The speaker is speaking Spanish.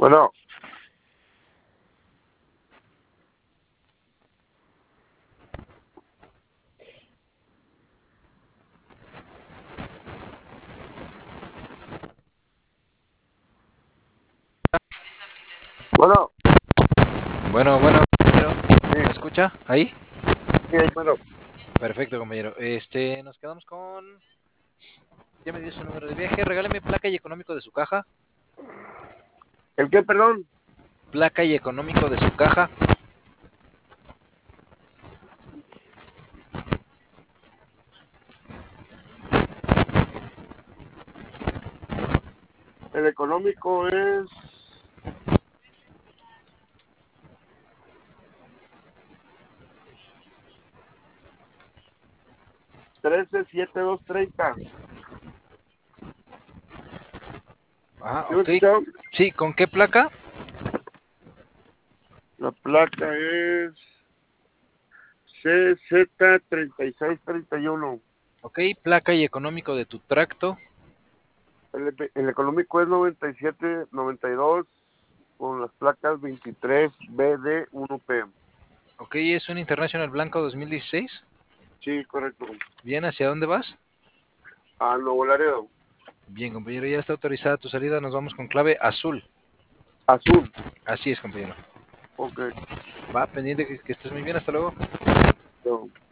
Bueno, bueno, Bueno, compañero, ¿me sí, escucha? ¿Ahí? sí, bueno. Perfecto, compañero. Nos quedamos con... Ya me dio su número de viaje. Regáleme placa y económico de su caja. ¿El qué, perdón? Placa y económico de su caja. El económico es 137230. Ah, ¿Sí me ok. escucharon? Sí, ¿con qué placa? La placa es CZ3631. Ok, placa y económico de tu tracto. El económico es 9792 con las placas 23BD1P. Ok, es un International Blanco 2016. Sí, correcto. Bien, ¿hacia dónde vas? A Nuevo Laredo. Bien, compañero, ya está autorizada tu salida. Nos vamos con clave azul. Azul. Así es, compañero. Ok. Va, pendiente que estés muy bien. Hasta luego. So,